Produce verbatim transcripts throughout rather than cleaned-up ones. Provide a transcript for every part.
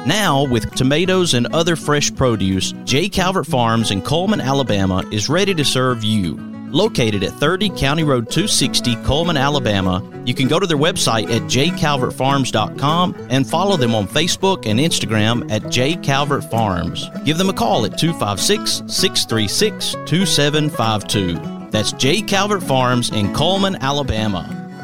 Now, with tomatoes and other fresh produce, J. Calvert Farms in Coleman, Alabama is ready to serve you. Located at thirty County Road two sixty, Coleman, Alabama, you can go to their website at j calvert farms dot com and follow them on Facebook and Instagram at J. Calvert Farms. Give them a call at two five six, six three six, two seven five two. That's J. Calvert Farms in Coleman, Alabama.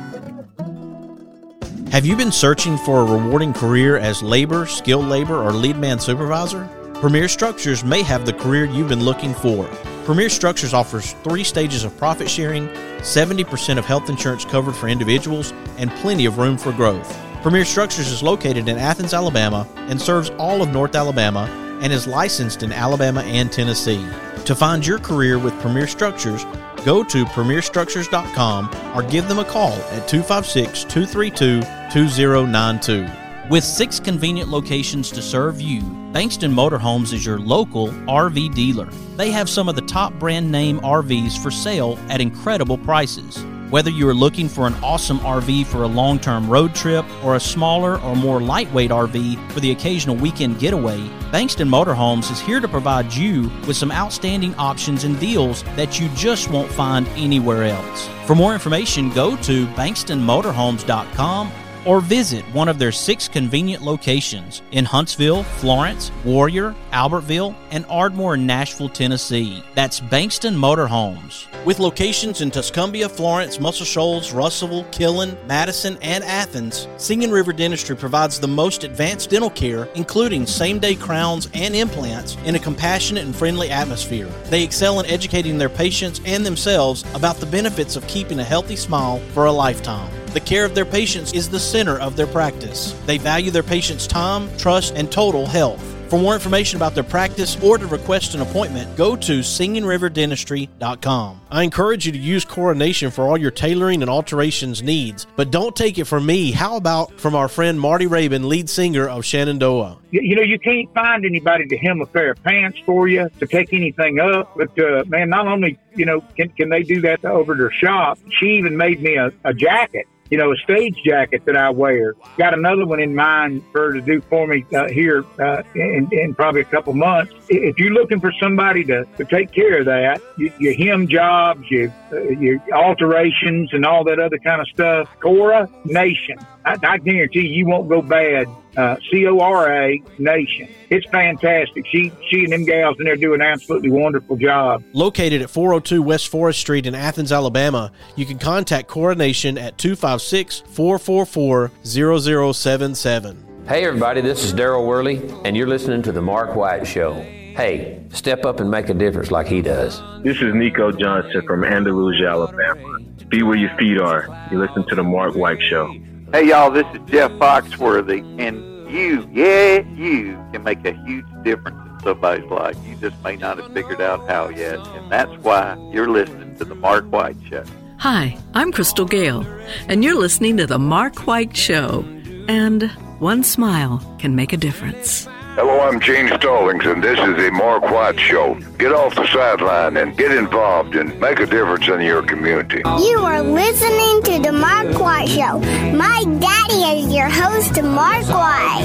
Have you been searching for a rewarding career as labor, skilled labor, or lead man supervisor? Premier Structures may have the career you've been looking for. Premier Structures offers three stages of profit sharing, seventy percent of health insurance covered for individuals, and plenty of room for growth. Premier Structures is located in Athens, Alabama, and serves all of North Alabama, and is licensed in Alabama and Tennessee. To find your career with Premier Structures, go to premier structures dot com or give them a call at two five six, two three two, two zero nine two. With six convenient locations to serve you, Bankston Motorhomes is your local R V dealer. They have some of the top brand name R Vs for sale at incredible prices. Whether you are looking for an awesome R V for a long-term road trip or a smaller or more lightweight R V for the occasional weekend getaway, Bankston Motorhomes is here to provide you with some outstanding options and deals that you just won't find anywhere else. For more information, go to bankston motorhomes dot com or visit one of their six convenient locations in Huntsville, Florence, Warrior, Albertville, and Ardmore, Nashville, Tennessee. That's Bankston Motorhomes. With locations in Tuscumbia, Florence, Muscle Shoals, Russellville, Killen, Madison, and Athens, Singing River Dentistry provides the most advanced dental care, including same-day crowns and implants, in a compassionate and friendly atmosphere. They excel in educating their patients and themselves about the benefits of keeping a healthy smile for a lifetime. The care of their patients is the center of their practice. They value their patients' time, trust, and total health. For more information about their practice or to request an appointment, go to singing river dentistry dot com. I encourage you to use Coronation for all your tailoring and alterations needs, but don't take it from me. How about from our friend Marty Rabin, lead singer of Shenandoah? You know, you can't find anybody to hem a pair of pants for you, to take anything up. But, uh, man, not only, you know, can, can they do that over their shop, she even made me a, a jacket. You know, a stage jacket that I wear. Got another one in mind for her to do for me uh, here uh, in, in probably a couple months. If you're looking for somebody to, to take care of that, you, your hem jobs, your, uh, your alterations, and all that other kind of stuff, Coronation. I, I guarantee you, you won't go bad. Uh, C O R A Nation. It's fantastic. She she and them gals in there do an absolutely wonderful job. Located at four oh two West Forest Street in Athens, Alabama, you can contact Coronation at two five six, four four four, zero zero seven seven. Hey everybody, this is Daryl Worley, and you're listening to The Mark White Show. Hey, step up and make a difference like he does. This is Nico Johnson from Andalusia, Alabama. Be where your feet are. You listen to The Mark White Show. Hey, y'all, this is Jeff Foxworthy, and you, yeah, you can make a huge difference in somebody's life. You just may not have figured out how yet, and that's why you're listening to The Mark White Show. Hi, I'm Crystal Gale, and you're listening to The Mark White Show, and one smile can make a difference. Hello, I'm Gene Stallings, and this is the Mark White Show. Get off the sideline and get involved and make a difference in your community. You are listening to The Mark White Show. My daddy is your host, Mark White.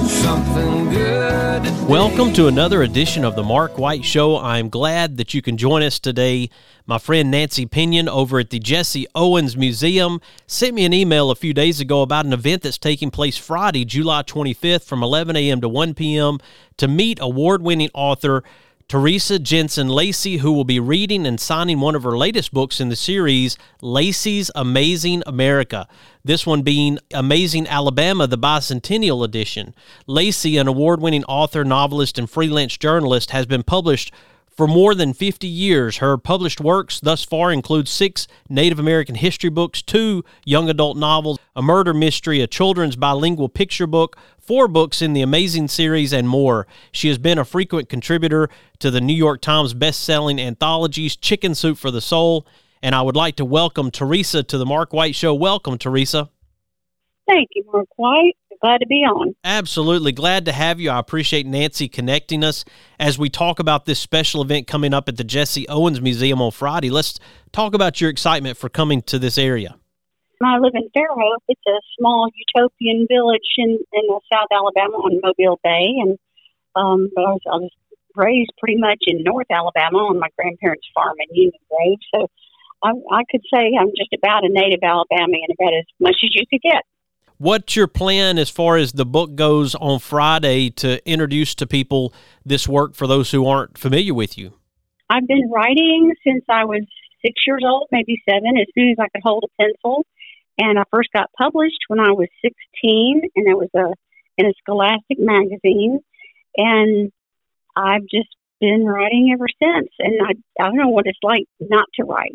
Welcome to another edition of The Mark White Show. I'm glad that you can join us today. My friend Nancy Pinion over at the Jesse Owens Museum sent me an email a few days ago about an event that's taking place Friday, July twenty-fifth from eleven a.m. to one p.m. to meet award-winning author Teresa Jensen Lacey, who will be reading and signing one of her latest books in the series, Lacey's Amazing America. This one being Amazing Alabama, the Bicentennial Edition. Lacey, an award-winning author, novelist, and freelance journalist, has been published for more than fifty years. Her published works thus far include six Native American history books, two young adult novels, a murder mystery, a children's bilingual picture book, four books in the Amazing series, and more. She has been a frequent contributor to the New York Times best-selling anthologies Chicken Soup for the Soul, and I would like to welcome Teresa to the Mark White Show. Welcome, Teresa. Thank you, Mark White. Glad to be on. Absolutely. Glad to have you. I appreciate Nancy connecting us as we talk about this special event coming up at the Jesse Owens Museum on Friday. Let's talk about your excitement for coming to this area. I live in Fairhope. It's a small utopian village in, in uh, South Alabama on Mobile Bay. And um, but I was, I was raised pretty much in North Alabama on my grandparents' farm in Union Grove. So I, I could say I'm just about a native Alabamian, about as much as you could get. What's your plan as far as the book goes on Friday to introduce to people this work for those who aren't familiar with you? I've been writing since I was six years old, maybe seven, as soon as I could hold a pencil. And I first got published when I was sixteen, and it was a in a Scholastic magazine. And I've just been writing ever since. And I, I don't know what it's like not to write.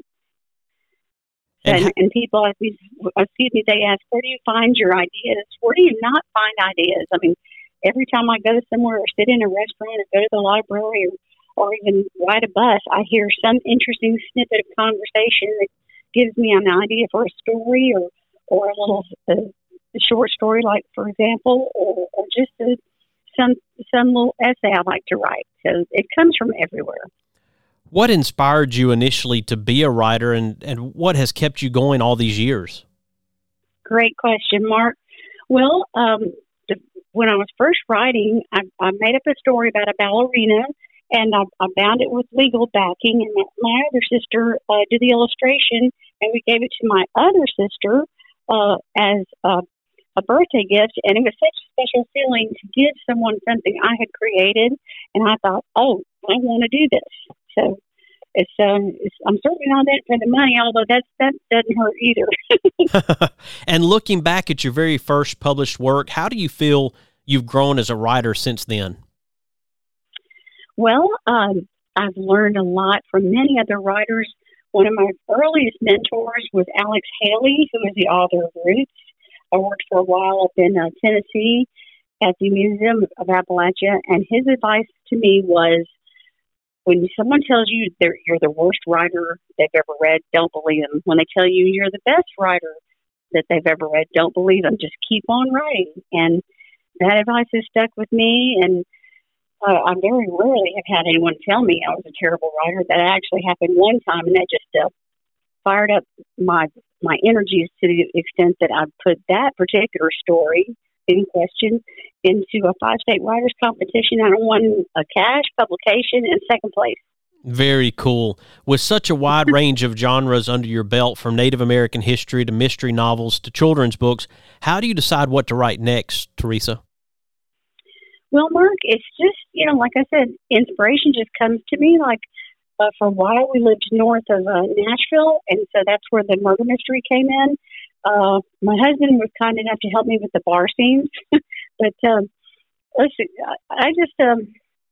And, and, and people, excuse me, they ask, where do you find your ideas? Where do you not find ideas? I mean, every time I go somewhere or sit in a restaurant or go to the library or, or even ride a bus, I hear some interesting snippet of conversation that gives me an idea for a story or, or a little uh, a short story, like, for example, or, or just a, some some little essay I like to write. So it comes from everywhere. What inspired you initially to be a writer, and, and what has kept you going all these years? Great question, Mark. Well, um, the, when I was first writing, I, I made up a story about a ballerina, and I, I bound it with legal backing, and my other sister uh, did the illustration, and we gave it to my other sister uh, as a, a birthday gift, and it was such a special feeling to give someone something I had created, and I thought, oh, I want to do this. So it's, um, it's, I'm certainly not in it for the money, although that's, that doesn't hurt either. And looking back at your very first published work, how do you feel you've grown as a writer since then? Well, um, I've learned a lot from many other writers. One of my earliest mentors was Alex Haley, who is the author of Roots. I worked for a while up in uh, Tennessee at the Museum of Appalachia, and his advice to me was, when someone tells you they're, you're the worst writer they've ever read, don't believe them. When they tell you you're the best writer that they've ever read, don't believe them. Just keep on writing. And that advice has stuck with me. And uh, I very rarely have had anyone tell me I was a terrible writer. That actually happened one time, and that just uh, fired up my my energies to the extent that I put that particular story in question into a five-state writers competition, and I won a cash publication in second place. Very cool. With such a wide range of genres under your belt, from Native American history to mystery novels to children's books, how do you decide what to write next, Teresa? Well, Mark, it's just, you know, like I said, inspiration just comes to me. Like, uh, for a while, we lived north of uh, Nashville, and so that's where the murder mystery came in. Uh, my husband was kind enough to help me with the bar scenes, but um, listen, I just um,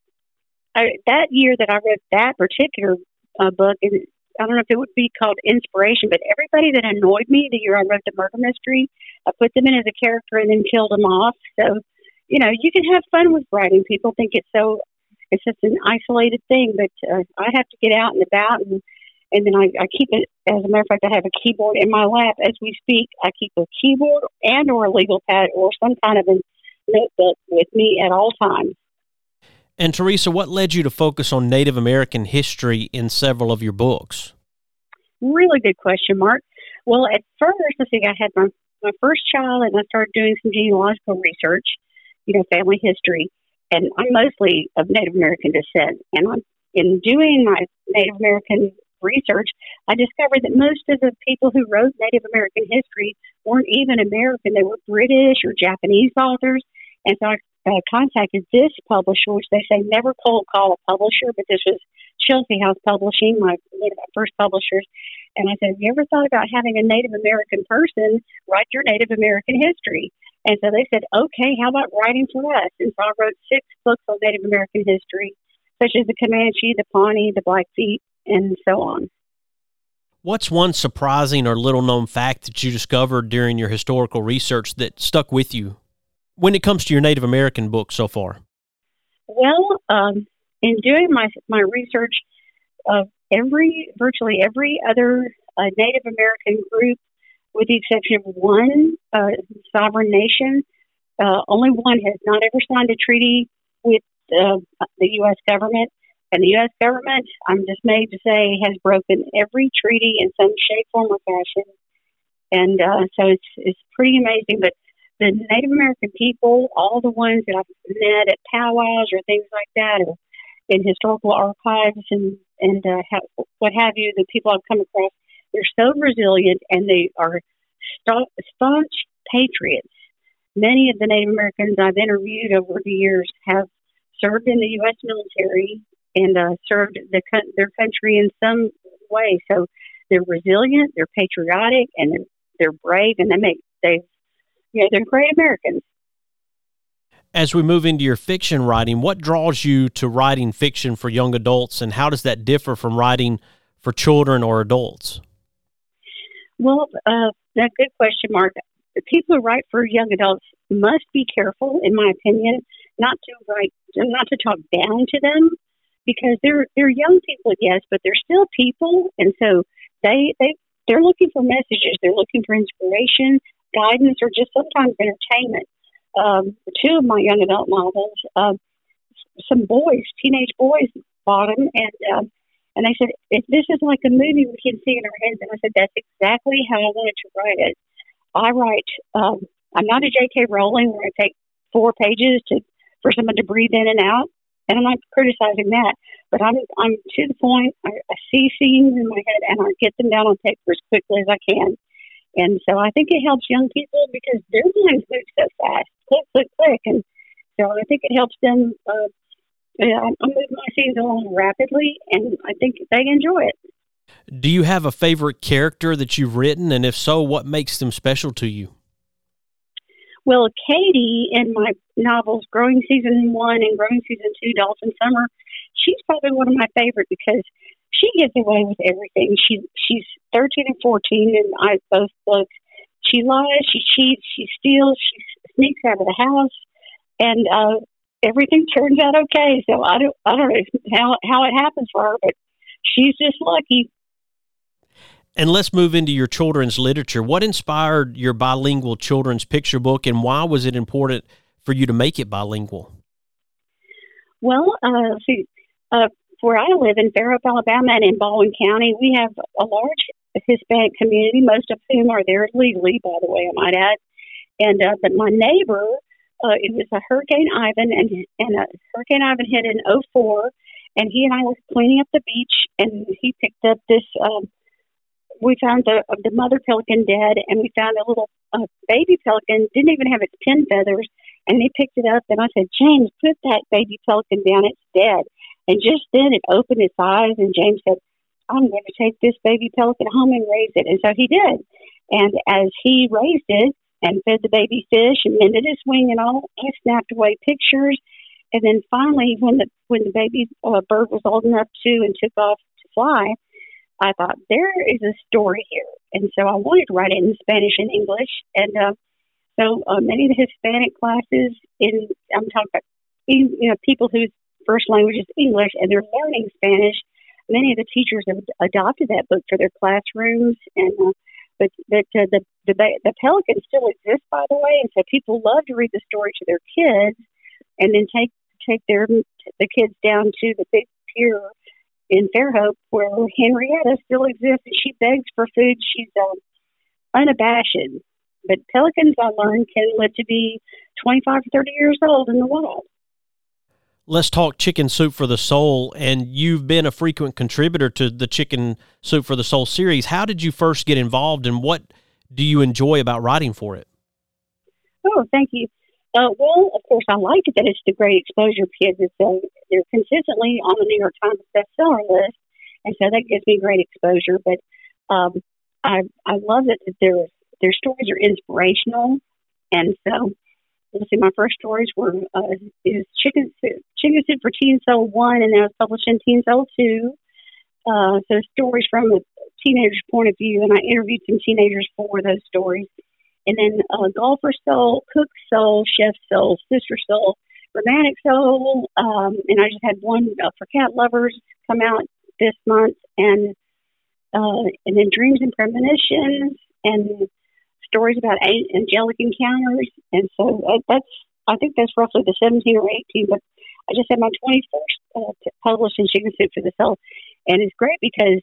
I, that year that I read that particular uh, book, and I don't know if it would be called inspiration, but everybody that annoyed me the year I wrote the murder mystery, I put them in as a character and then killed them off. So, you know, you can have fun with writing. People think it's so it's just an isolated thing, but uh, I have to get out and about and. And then I, I keep it, as a matter of fact, I have a keyboard in my lap as we speak. I keep a keyboard and or a legal pad or some kind of a notebook with me at all times. And Teresa, what led you to focus on Native American history in several of your books? Really good question, Mark. Well, at first, I think I had my, my first child, and I started doing some genealogical research, you know, family history. And I'm mostly of Native American descent. And I'm, in doing my Native American research, I discovered that most of the people who wrote Native American history weren't even American. They were British or Japanese authors. And so I uh, contacted this publisher, which they say never cold call a publisher, but this was Chelsea House Publishing, my, one of my first publishers. And I said, have you ever thought about having a Native American person write your Native American history? And so they said, okay, how about writing for us? And so I wrote six books on Native American history, such as the Comanche, the Pawnee, the Blackfeet, and so on. What's one surprising or little-known fact that you discovered during your historical research that stuck with you when it comes to your Native American book so far? Well, um, in doing my my research, uh, every virtually every other uh, Native American group, with the exception of one uh, sovereign nation, uh, only one has not ever signed a treaty with uh, the U S government. And the U S government, I'm dismayed to say, has broken every treaty in some shape, form, or fashion. And uh, so it's it's pretty amazing. But the Native American people, all the ones that I've met at powwows or things like that, or in historical archives and and uh, ha- what have you, the people I've come across, they're so resilient and they are sta- staunch patriots. Many of the Native Americans I've interviewed over the years have served in the U S military and uh, served the, their country in some way. So they're resilient, they're patriotic, and they're, they're brave, and they make they, you know, they're great Americans. As we move into your fiction writing, what draws you to writing fiction for young adults, and how does that differ from writing for children or adults? Well, uh, that's a good question, Mark. The people who write for young adults must be careful, in my opinion, not to write, not to talk down to them, because they're they're young people, yes, but they're still people, and so they they they're looking for messages, they're looking for inspiration, guidance, or just sometimes entertainment. Um, two of my young adult novels, uh, some boys, teenage boys, bought them, and uh, and they said, if this is like a movie we can see in our heads, and I said, that's exactly how I wanted to write it. I write, um, I'm not a J K Rowling where I take four pages to for someone to breathe in and out, and I'm not criticizing that, but I'm I'm to the point. I, I see scenes in my head, and I get them down on paper as quickly as I can. And so I think it helps young people because their minds move so fast, click, click, click. And so I think it helps them uh, yeah, I move my scenes along rapidly, and I think they enjoy it. Do you have a favorite character that you've written? And if so, what makes them special to you? Well, Katie in my novels, Growing Season one and Growing Season two, Dolphin Summer, she's probably one of my favorites because she gets away with everything. She She's thirteen and fourteen in I, both books. She lies, she cheats, she steals, she sneaks out of the house, and uh, everything turns out okay. So I don't, I don't know how, how it happens for her, but she's just lucky. And let's move into your children's literature. What inspired your bilingual children's picture book, and why was it important for you to make it bilingual? Well, uh, see, uh, where I live in Fairhope, Alabama, and in Baldwin County, we have a large Hispanic community, most of whom are there legally, by the way, I might add. And uh, but my neighbor, uh, it was a Hurricane Ivan, and and uh, Hurricane Ivan hit in oh four, and he and I were cleaning up the beach, and he picked up this. Um, we found the the mother pelican dead, and we found a little uh, baby pelican, didn't even have its pin feathers, and he picked it up, and I said, James, put that baby pelican down, it's dead. And just then it opened its eyes, and James said, I'm going to take this baby pelican home and raise it. And so he did. And as he raised it and fed the baby fish and mended its wing and all, I snapped away pictures. And then finally, when the when the baby uh, bird was old enough to and took off to fly, I thought, there is a story here. And so I wanted to write it in Spanish and English. And uh, so uh, many of the Hispanic classes, in I'm talking about you know, people whose first language is English and they're learning Spanish, many of the teachers have adopted that book for their classrooms. And uh, but but uh, the, the the pelican still exists, by the way, and so people love to read the story to their kids, and then take take their the kids down to the big pier in Fairhope where Henrietta still exists, and she begs for food. She's um, unabashed. But pelicans, I learned, can live to be twenty-five to thirty years old in the wild. Let's talk Chicken Soup for the Soul, and you've been a frequent contributor to the Chicken Soup for the Soul series. How did you first get involved, and what do you enjoy about writing for it? Oh, thank you. Uh, well, of course, I like it that it's the Great Exposure kids. It's, uh, they're consistently on the New York Times bestseller list, and so that gives me great exposure. But um, I I love it that their their stories are inspirational, and so. Let's see, my first stories were uh, is Chicken Soup, Chicken Soup for Teen Soul one, and that was published in Teen Soul two. Uh, so stories from a teenager's point of view, and I interviewed some teenagers for those stories. And then uh, Golfer Soul, Cook Soul, Chef Soul, Sister Soul, Romantic Soul, um, and I just had one uh, for cat lovers come out this month, and uh, and then Dreams and Premonitions, and stories about eight angelic encounters. And so uh, that's, I think that's roughly the seventeen or eighteen, but I just had my twenty-first uh, published in Chicken Soup for the Soul. And it's great because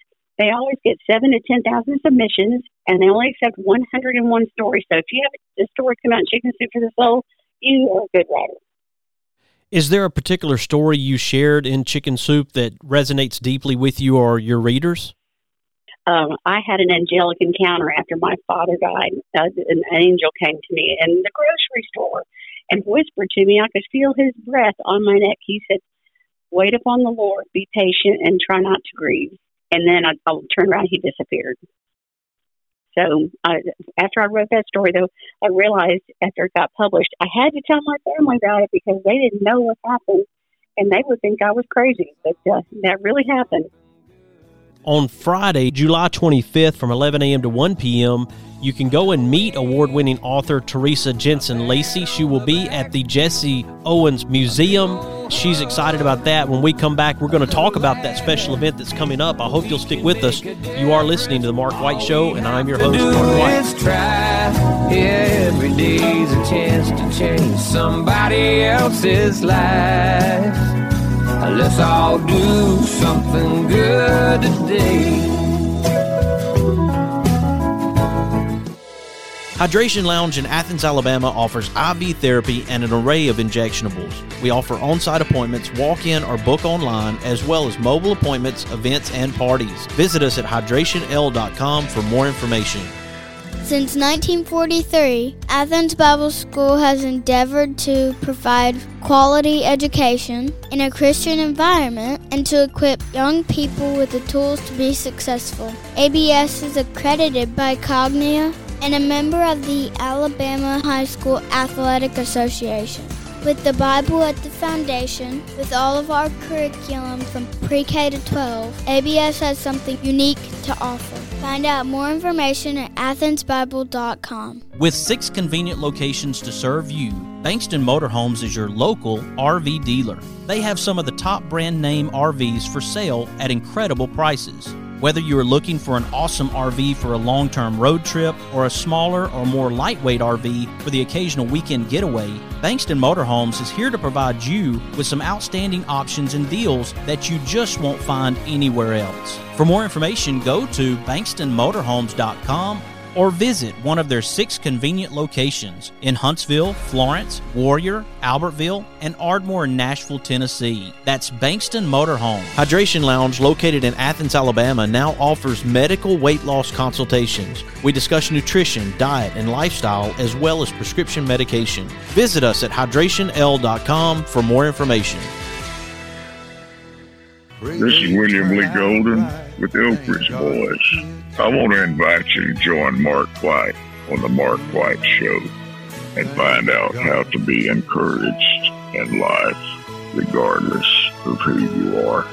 they always get seven to ten thousand submissions, and they only accept one hundred and one stories. So if you have a story come out in Chicken Soup for the Soul, you are a good writer. Is there a particular story you shared in Chicken Soup that resonates deeply with you or your readers? Um, I had an angelic encounter after my father died. Uh, an angel came to me in the grocery store and whispered to me. I could feel his breath on my neck. He said, "Wait upon the Lord, be patient, and try not to grieve." And then I, I turned around, he disappeared. So I, after I wrote that story, though, I realized after it got published, I had to tell my family about it because they didn't know what happened, and they would think I was crazy. But uh, that really happened. On Friday, July twenty-fifth from eleven a.m. to one p.m., you can go and meet award-winning author Teresa Jensen Lacey. She will be at the Jesse Owens Museum. She's excited about that. When we come back, we're going to talk about that special event that's coming up. I hope you'll stick with us. You are listening to The Mark White Show, and I'm your host, Mark White. Try. Every day's a chance to change somebody else's life. Let's all do something good today. Hydration Lounge in Athens, Alabama offers I V therapy and an array of injectionables. We offer on-site appointments, walk-in or book online, as well as mobile appointments, events, and parties. Visit us at hydration l dot com for more information. Since nineteen forty-three, Athens Bible School has endeavored to provide quality education in a Christian environment and to equip young people with the tools to be successful. A B S is accredited by Cognia and a member of the Alabama High School Athletic Association. With the Bible at the foundation, with all of our curriculum from pre-K to twelve, A B S has something unique to offer. Find out more information at athens bible dot com. With six convenient locations to serve you, Bankston Motorhomes is your local R V dealer. They have some of the top brand name R Vs for sale at incredible prices. Whether you are looking for an awesome R V for a long-term road trip or a smaller or more lightweight R V for the occasional weekend getaway, Bankston Motorhomes is here to provide you with some outstanding options and deals that you just won't find anywhere else. For more information, go to bankston motorhomes dot com or visit one of their six convenient locations in Huntsville, Florence, Warrior, Albertville, and Ardmore in Nashville, Tennessee. That's Bankston Motorhome. Hydration Lounge, located in Athens, Alabama, now offers medical weight loss consultations. We discuss nutrition, diet, and lifestyle, as well as prescription medication. Visit us at hydration l dot com for more information. This is William Lee Golden with the Oak Ridge Boys. I want to invite you to join Mark White on the Mark White Show and find out how to be encouraged in life, regardless of who you are.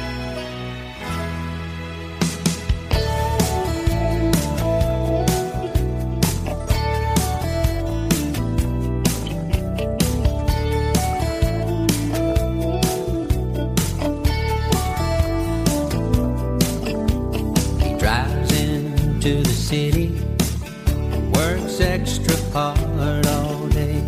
To the city, works extra hard all day,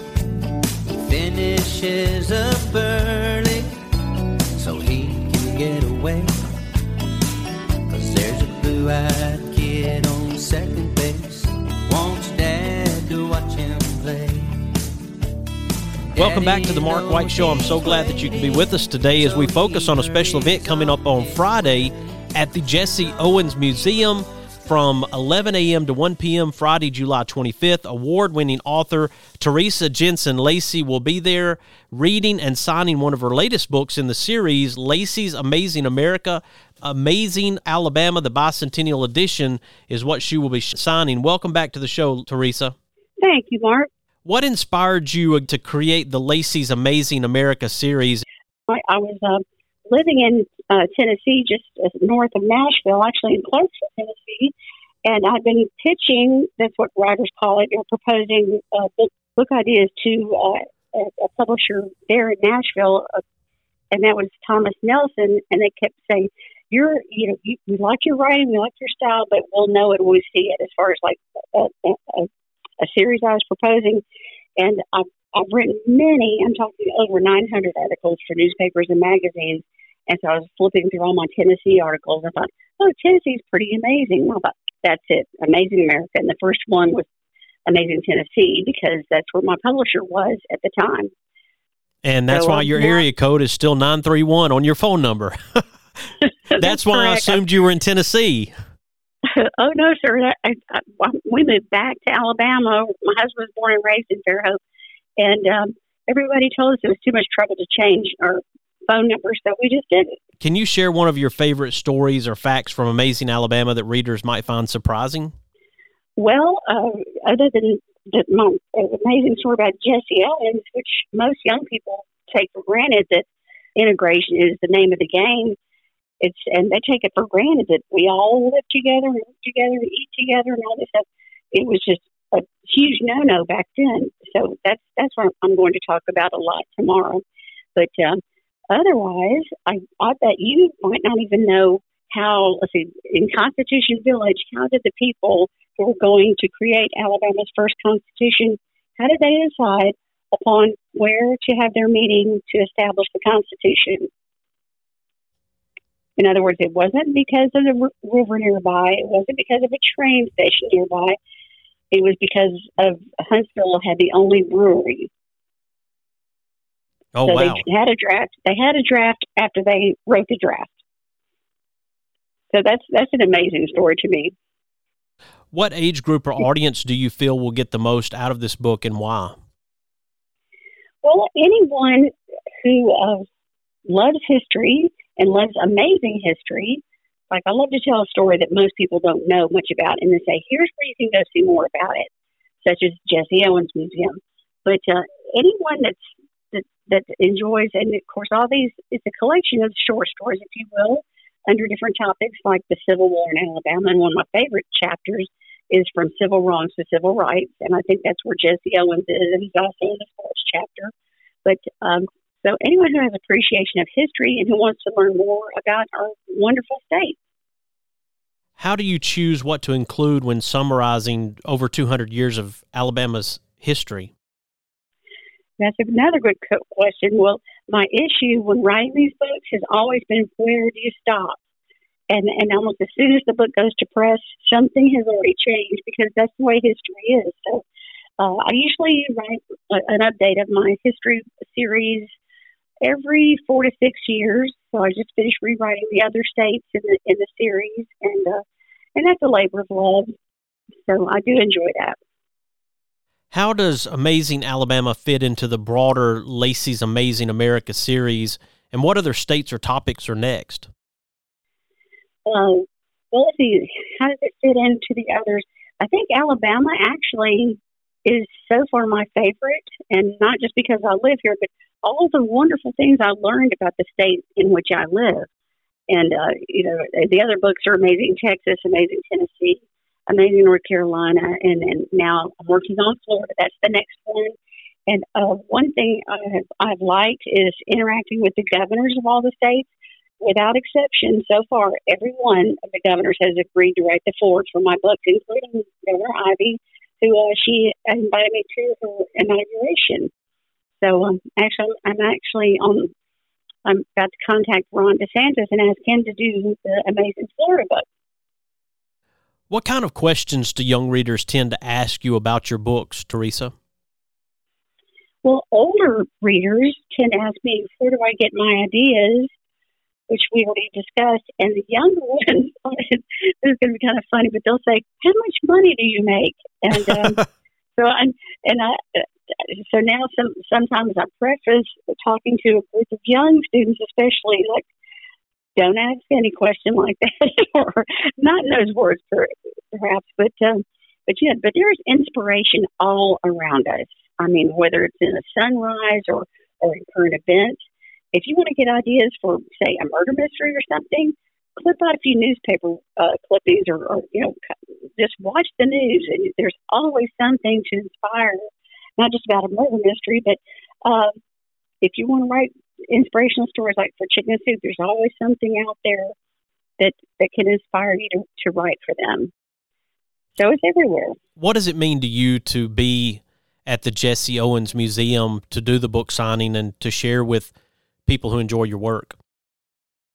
finishes up early so he can get away, 'cause there's a blue-eyed kid on second base, wants dad to watch him play. Welcome back to the Mark White Show. I'm so glad that you can be with us today as we focus on a special event coming up on Friday at the Jesse Owens Museum. From eleven a.m. to one p.m. Friday, July twenty-fifth, award-winning author Teresa Jensen Lacey will be there reading and signing one of her latest books in the series, Lacey's Amazing America, Amazing Alabama, the Bicentennial Edition is what she will be signing. Welcome back to the show, Teresa. Thank you, Mark. What inspired you to create the Lacey's Amazing America series? I, I was uh, living in uh, Tennessee, just uh, north of Nashville, actually in Clarksville, Tennessee, and I've been pitching, that's what writers call it, or proposing uh, book, book ideas to uh, a, a publisher there in Nashville, uh, and that was Thomas Nelson, and they kept saying, you're, you know, you, we like your writing, we like your style, but we'll know it when we see it, as far as like a, a, a series I was proposing. And I've, I've written many, I'm talking over nine hundred articles for newspapers and magazines, And so I was flipping through all my Tennessee articles. I thought, oh, Tennessee's pretty amazing. I thought, that's it, Amazing America. And the first one was Amazing Tennessee because that's where my publisher was at the time. And that's so, why your yeah. area code is still nine three one on your phone number. that's, that's why correct. I assumed you were in Tennessee. Oh, no, sir. I, I, I, we moved back to Alabama. My husband was born and raised in Fairhope. And um, everybody told us it was too much trouble to change our phone number, so we just did it. Can you share one of your favorite stories or facts from Amazing Alabama that readers might find surprising? Well, uh, other than the my, uh, amazing story about Jesse Owens, which most young people take for granted that integration is the name of the game, it's and they take it for granted that we all live together and work together and eat together and all this stuff. It was just a huge no-no back then. So that's that's what I'm going to talk about a lot tomorrow. But um, otherwise, I, I bet you might not even know how, let's see, in Constitution Village, how did the people who were going to create Alabama's first Constitution, how did they decide upon where to have their meeting to establish the Constitution? In other words, it wasn't because of the r- river nearby. It wasn't because of a train station nearby. It was because of Huntsville had the only brewery. Oh, so wow. they had a draft. They had a draft after they wrote the draft. So that's that's an amazing story to me. What age group or audience do you feel will get the most out of this book, and why? Well, anyone who uh, loves history and loves amazing history, like I love to tell a story that most people don't know much about, and then say, here's where you can go see more about it, such as Jesse Owens Museum. But uh, anyone that's that, that enjoys, and of course, all these, it's a collection of short stories, if you will, under different topics like the Civil War in Alabama. And one of my favorite chapters is from civil wrongs to civil rights. And I think that's where Jesse Owens is. And he's also in the sports chapter. But um, so anyone who has appreciation of history and who wants to learn more about our wonderful state. How do you choose what to include when summarizing over two hundred years of Alabama's history? That's another good question. Well, my issue when writing these books has always been, where do you stop? And and almost as soon as the book goes to press, something has already changed because that's the way history is. So uh, I usually write a, an update of my history series every four to six years. So I just finished rewriting the other states in the in the series, and uh, and that's a labor of love. So I do enjoy that. How does Amazing Alabama fit into the broader Lacey's Amazing America series, and what other states or topics are next? Uh, well, let's see. How does it fit into the others? I think Alabama actually is so far my favorite, and not just because I live here, but all the wonderful things I learned about the state in which I live. And, uh, you know, the other books are Amazing Texas, Amazing Tennessee, Amazing North Carolina, and, and now I'm working on Florida. That's the next one. And uh, one thing I have, I've liked is interacting with the governors of all the states. Without exception, so far, every one of the governors has agreed to write the foreword for my books, including Governor Ivy, who uh, she invited me to her inauguration. So um, actually, I'm actually on. I'm about to contact Ron DeSantis and ask him to do the Amazing Florida book. What kind of questions do young readers tend to ask you about your books, Teresa? Well, older readers tend to ask me, where do I get my ideas, which we already discussed. And the younger ones, this is going to be kind of funny, but they'll say, how much money do you make? And um, so I'm, and I, so now some, sometimes I preface talking to a group of young students, especially, like, don't ask any question like that, or not in those words, perhaps, but um, but yeah, but there's inspiration all around us. I mean, whether it's in a sunrise or, or in current events. If you want to get ideas for, say, a murder mystery or something, clip out a few newspaper uh, clippings, or, or you know, just watch the news, and there's always something to inspire. Not just about a murder mystery, but uh, if you want to write inspirational stories like for Chicken Soup, there's always something out there that, that can inspire you to, to write for them. So it's everywhere. What does it mean to you to be at the Jesse Owens Museum to do the book signing and to share with people who enjoy your work?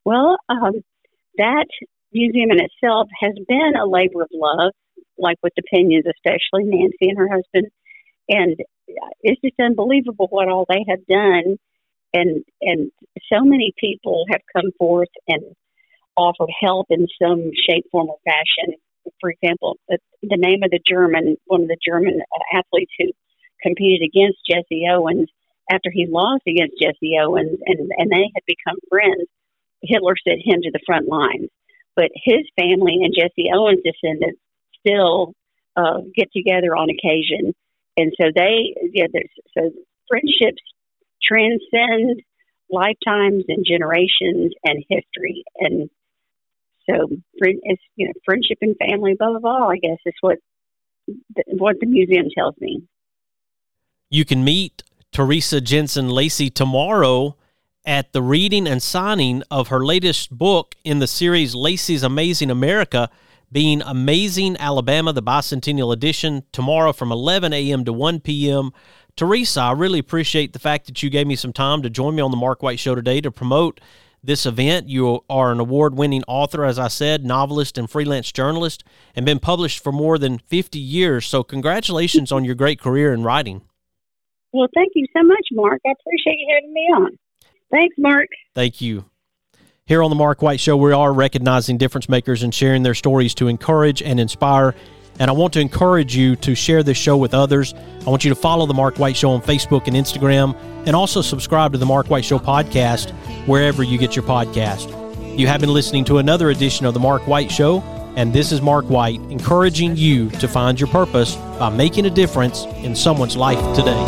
Well, um, that museum in itself has been a labor of love, like with the Pinions, especially Nancy and her husband. And it's just unbelievable what all they have done. And and so many people have come forth and offered help in some shape, form, or fashion. For example, the, the name of the German, one of the German uh, athletes who competed against Jesse Owens, after he lost against Jesse Owens and, and they had become friends, Hitler sent him to the front lines. But his family and Jesse Owens' descendants still uh, get together on occasion. And so they, yeah, so friendships transcend lifetimes and generations and history. And so it's, you know, friendship and family above all, I guess, is what the, what the museum tells me. You can meet Teresa Jensen Lacey tomorrow at the reading and signing of her latest book in the series Lacey's Amazing America, being Amazing Alabama, the Bicentennial Edition, tomorrow from eleven a.m. to one p.m. Teresa, I really appreciate the fact that you gave me some time to join me on the Mark White Show today to promote this event. You are an award-winning author, as I said, novelist and freelance journalist, and been published for more than fifty years. So congratulations on your great career in writing. Well, thank you so much, Mark. I appreciate you having me on. Thanks, Mark. Thank you. Here on the Mark White Show, we are recognizing difference makers and sharing their stories to encourage and inspire. And I want to encourage you to share this show with others. I want you to follow the Mark White Show on Facebook and Instagram, and also subscribe to the Mark White Show podcast wherever you get your podcast. You have been listening to another edition of the Mark White Show, and this is Mark White, encouraging you to find your purpose by making a difference in someone's life today.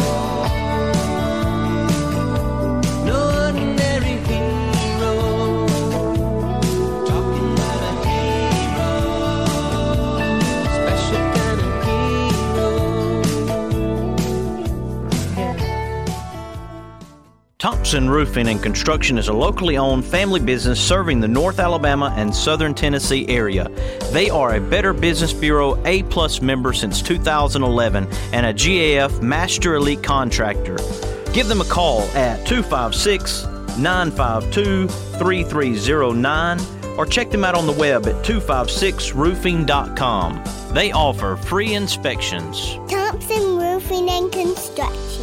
Thompson Roofing and Construction is a locally owned family business serving the North Alabama and Southern Tennessee area. They are a Better Business Bureau A-plus member since two thousand eleven and a G A F Master Elite Contractor. Give them a call at two five six, nine five two, three three zero nine or check them out on the web at two five six roofing dot com. They offer free inspections. Thompson Roofing and Construction.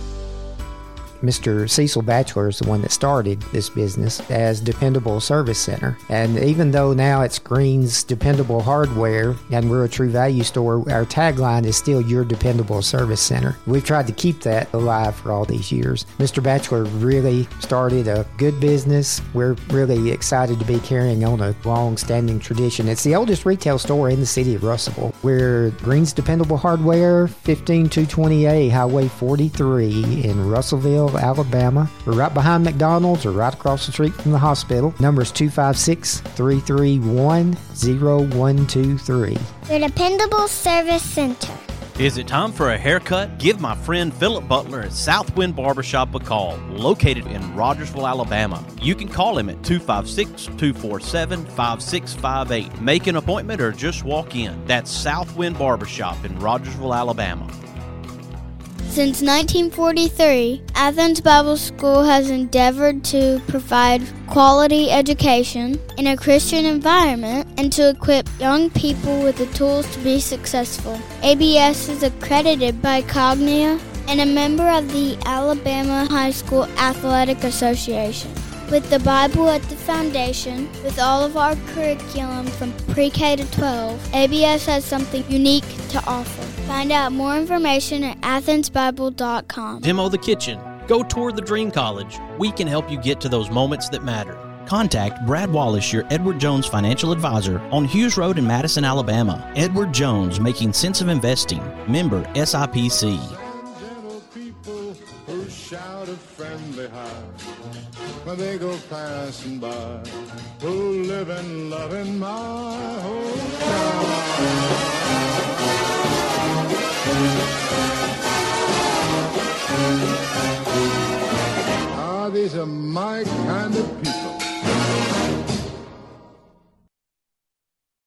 Mister Cecil Batchelor is the one that started this business as Dependable Service Center. And even though now it's Green's Dependable Hardware and we're a True Value store, our tagline is still Your Dependable Service Center. We've tried to keep that alive for all these years. Mister Batchelor really started a good business. We're really excited to be carrying on a long-standing tradition. It's the oldest retail store in the city of Russellville. We're Green's Dependable Hardware, fifteen two twenty A Highway forty-three in Russellville, Alabama. We're right behind McDonald's or right across the street from the hospital. Number is two five six, three three one, zero one two three. Your Dependable Service Center. Is it time for a haircut? Give my friend Philip Butler at Southwind Barbershop a call, located in Rogersville, Alabama. You can call him at two five six, two four seven, five six five eight. Make an appointment or just walk in. That's Southwind Barbershop in Rogersville, Alabama. Since nineteen forty-three, Athens Bible School has endeavored to provide quality education in a Christian environment and to equip young people with the tools to be successful. A B S is accredited by Cognia and a member of the Alabama High School Athletic Association. With the Bible at the foundation, with all of our curriculum from pre-K to twelve, A B S has something unique to offer. Find out more information at athens bible dot com. Demo the kitchen. Go tour the Dream College. We can help you get to those moments that matter. Contact Brad Wallace, your Edward Jones financial advisor, on Hughes Road in Madison, Alabama. Edward Jones, making sense of investing. Member S I P C. When they go passing by, who live and love in my hometown. Ah, these are my kind of people.